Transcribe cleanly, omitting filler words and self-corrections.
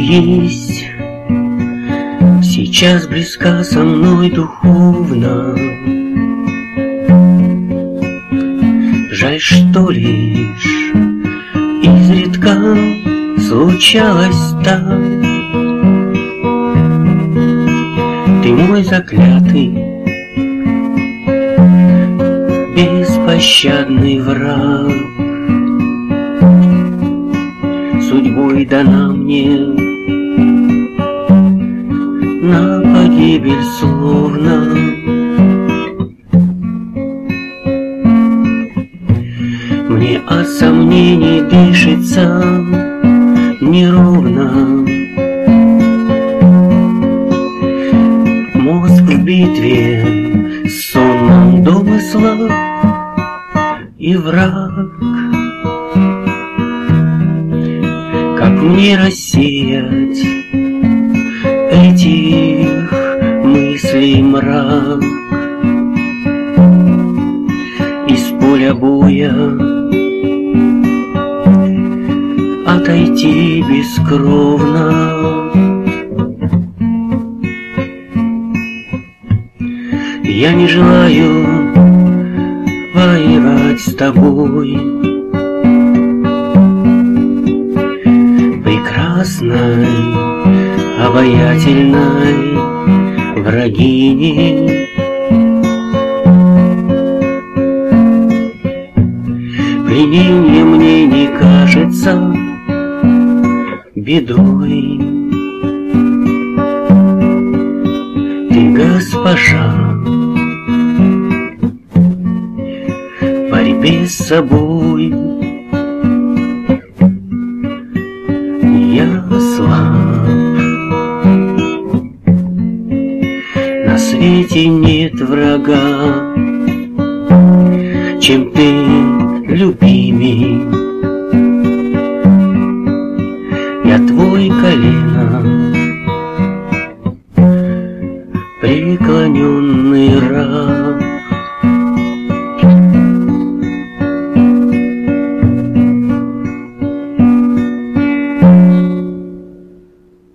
есть сейчас близка со мной духовно. Жаль, что лишь изредка случалось так. Ты мой заклятый, беспощадный враг. Судьбой дана мне на погибель словно. Мне от сомнений дышится неровно. Мозг в битве с сонмом домысла и враг. Как мне рассеять этих мыслей мрак? Из поля боя отойти бескровно. Я не желаю воевать с тобой, прекрасной, обаятельной врагини. Пленение мне не кажется бедой. Ты госпожа в борьбе с собой. Я слаб, на свете нет врага, чем ты, любимей. Я твой колено, преклоненный раб.